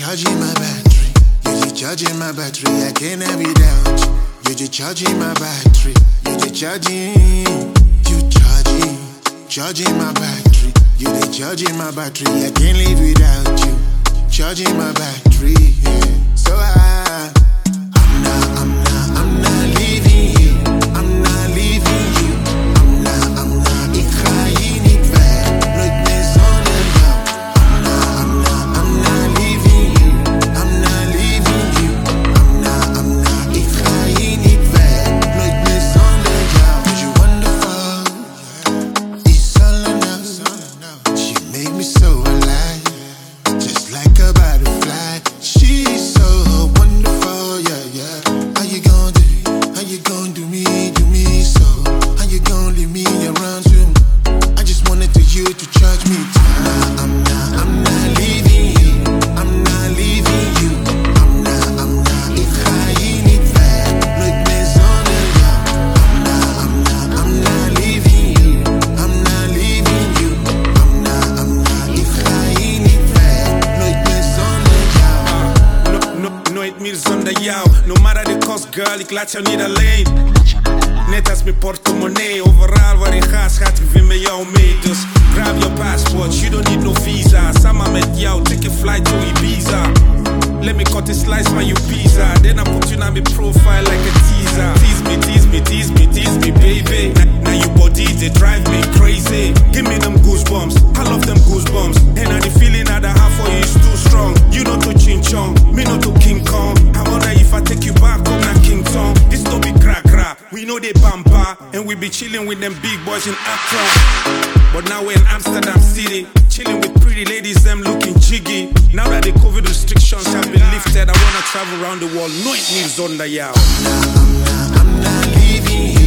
charging my battery. You just charging my battery. I can't have it without you. You just charging my battery. You just charging. You charging my battery. You just charging my battery. I can't live without you. Charging my battery. Yeah. So I'm not leaving you. I'm not leaving you. I'm not. Ik ga hier niet weg. Nooit meer zonder jou. I'm not leaving you. I'm not leaving you. I'm not. Ik ga hier niet weg. Nooit meer zonder jou. 'Cause you're wonderful. It's all enough. She made me so alive. Just like a butterfly. She's so wonderful, yeah. How you gonna do me so? How you gonna leave me around you? I just wanted to you to charge me time. I'm not leaving you. I'm not leaving you. I'm not. Ik ga hier niet weg. Nooit meer zonder jou. I'm not leaving you. I'm not leaving you. I'm not. Ik ga hier niet weg. Nooit meer zonder jou. Nooit meer zonder jou. No matter the cost, girl, ik laat jou niet alleen. Net als mijn portemonnee. Overal waar ik ga, schat, ik vind met jou mee. Dus grab your passport, you don't need no visa. Samen met jou, take a flight to Ibiza. Let me cut a slice van je pizza. Then I put you on my profile like a teaser. Tease me, baby. Now your body, they drive me crazy. Give me them goosebumps, I love them goosebumps. And the feeling that I have for you is too strong. You know to Ching Chong, me not to King Kong. I wonder if I take you back home like King Kong. This don't be crack. We know they pamper, and we be chilling with them big boys in Accra. But now we're in Amsterdam City, chilling with pretty ladies, them looking jiggy. Now that the COVID restrictions have been lifted, I wanna travel around the world. Nooit meer zonder jou. I'm not leaving you.